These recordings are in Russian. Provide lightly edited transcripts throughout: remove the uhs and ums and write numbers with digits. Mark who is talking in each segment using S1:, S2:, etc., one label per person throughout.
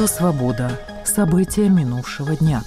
S1: Радио «Свобода». События минувшего дня.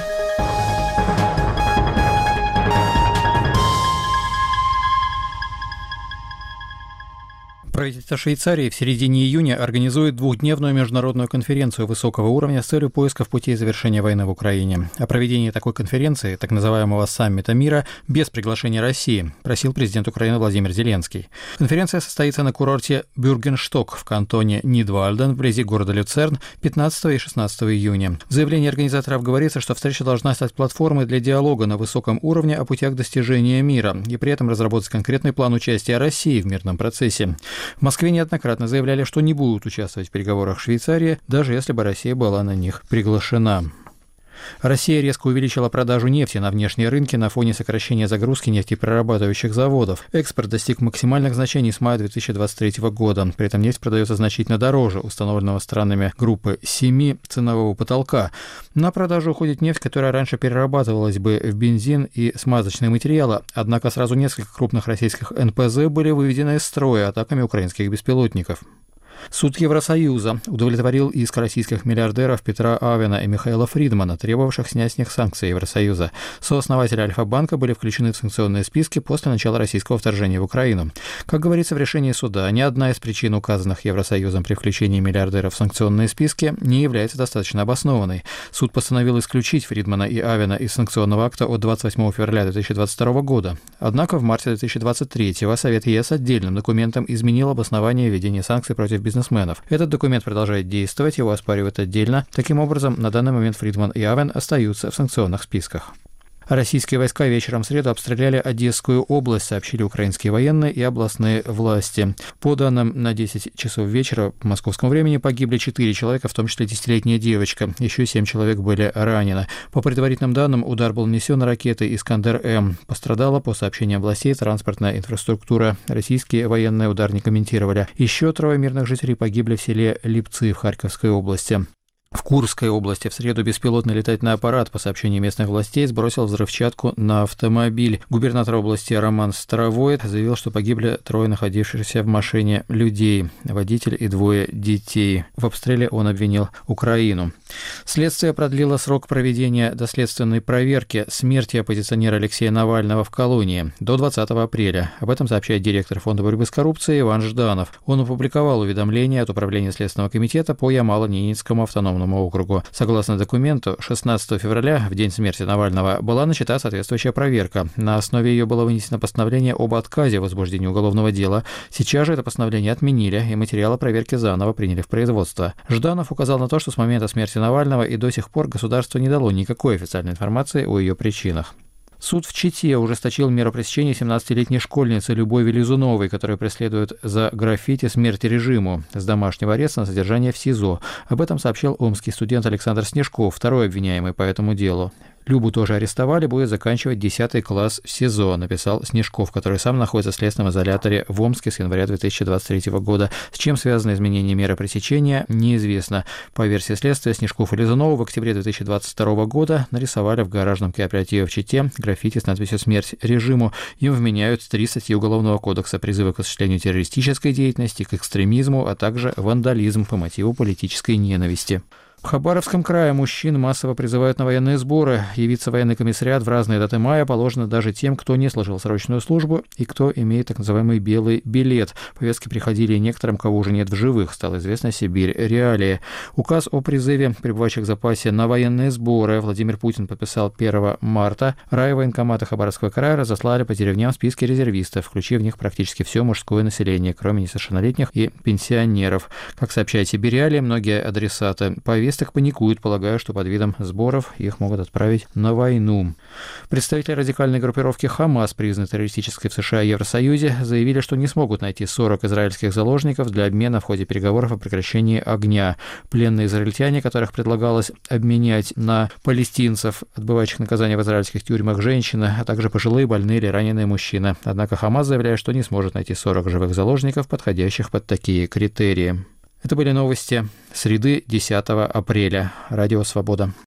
S2: Правительство Швейцарии в середине июня организует двухдневную международную конференцию высокого уровня с целью поисков путей завершения войны в Украине. О проведении такой конференции, так называемого саммита мира, без приглашения России, просил президент Украины Владимир Зеленский. Конференция состоится на курорте Бюргеншток в кантоне Нидвальден вблизи города Люцерн 15 и 16 июня. В заявлении организаторов говорится, что встреча должна стать платформой для диалога на высоком уровне о путях достижения мира и при этом разработать конкретный план участия России в мирном процессе. В Москве неоднократно заявляли, что не будут участвовать в переговорах Швейцарии, даже если бы Россия была на них приглашена. Россия резко увеличила продажу нефти на внешние рынки на фоне сокращения загрузки нефтеперерабатывающих заводов. Экспорт достиг максимальных значений с мая 2023 года. При этом нефть продается значительно дороже установленного странами группы 7 ценового потолка. На продажу уходит нефть, которая раньше перерабатывалась бы в бензин и смазочные материалы. Однако сразу несколько крупных российских НПЗ были выведены из строя атаками украинских беспилотников. Суд Евросоюза удовлетворил иск российских миллиардеров Петра Авена и Михаила Фридмана, требовавших снять с них санкции Евросоюза. Сооснователи Альфа-банка были включены в санкционные списки после начала российского вторжения в Украину. Как говорится в решении суда, ни одна из причин, указанных Евросоюзом при включении миллиардеров в санкционные списки, не является достаточно обоснованной. Суд постановил исключить Фридмана и Авена из санкционного акта от 28 февраля 2022 года. Однако в марте 2023 Совет ЕС отдельным документом изменил обоснование введения санкций против бизнесменов. Этот документ продолжает действовать, его оспаривают отдельно. Таким образом, на данный момент Фридман и Авен остаются в санкционных списках. Российские войска вечером в среду обстреляли Одесскую область, сообщили украинские военные и областные власти. По данным, на 10 часов вечера по московскому времени погибли 4 человека, в том числе 10-летняя девочка. Еще 7 человек были ранены. По предварительным данным, удар был нанесен ракетой «Искандер-М». Пострадала, по сообщениям властей, транспортная инфраструктура. Российские военные удар не комментировали. Еще 3 мирных жителей погибли в селе Липцы в Харьковской области. В Курской области в среду беспилотный летательный аппарат, по сообщению местных властей, сбросил взрывчатку на автомобиль. Губернатор области Роман Старовойт заявил, что погибли 3 находившихся в машине людей, водитель и 2 детей. В обстреле он обвинил Украину. Следствие продлило срок проведения доследственной проверки смерти оппозиционера Алексея Навального в колонии до 20 апреля. Об этом сообщает директор Фонда борьбы с коррупцией Иван Жданов. Он опубликовал уведомление от Управления Следственного комитета по Ямало-Ненецкому автономному округу. Согласно документу, 16 февраля, в день смерти Навального, была начата соответствующая проверка. На основе ее было вынесено постановление об отказе в возбуждении уголовного дела. Сейчас же это постановление отменили, и материалы проверки заново приняли в производство. Жданов указал на то, что с момента смерти Навального и до сих пор государство не дало никакой официальной информации о ее причинах. Суд в Чите ужесточил меру пресечения 17-летней школьницы Любови Лизуновой, которую преследуют за граффити «Смерть режиму» с домашнего ареста на содержание в СИЗО. Об этом сообщил омский студент Александр Снежков, второй обвиняемый по этому делу. Любу тоже арестовали, будет заканчивать 10 класс в СИЗО, написал Снежков, который сам находится в следственном изоляторе в Омске с января 2023 года. С чем связано изменение меры пресечения, неизвестно. По версии следствия, Снежков и Лизунову в октябре 2022 года нарисовали в гаражном кооперативе в Чите граффити с надписью «Смерть режиму». Им вменяют 3 статьи Уголовного кодекса: призывы к осуществлению террористической деятельности, к экстремизму, а также вандализм по мотиву политической ненависти. В Хабаровском крае мужчин массово призывают на военные сборы. Явиться в военный комиссариат в разные даты мая положено даже тем, кто не служил срочную службу и кто имеет так называемый белый билет. Повестки приходили и некоторым, кого уже нет в живых, стало известно Сибирь реалии. Указ о призыве пребывающих в запасе на военные сборы Владимир Путин подписал 1 марта. Райвоенкоматы Хабаровского края разослали по деревням списки резервистов, включив в них практически все мужское население, кроме несовершеннолетних и пенсионеров. Как сообщает Сибирь реалии, многие адресаты повесток паникуют, полагая, что под видом сборов их могут отправить на войну. Представители радикальной группировки «Хамас», признанной террористической в США и Евросоюзе, заявили, что не смогут найти 40 израильских заложников для обмена в ходе переговоров о прекращении огня. Пленные израильтяне, которых предлагалось обменять на палестинцев, отбывающих наказание в израильских тюрьмах, женщины, а также пожилые, больные или раненые мужчины. Однако «Хамас» заявляет, что не сможет найти 40 живых заложников, подходящих под такие критерии. Это были новости среды 10 апреля. Радио «Свобода».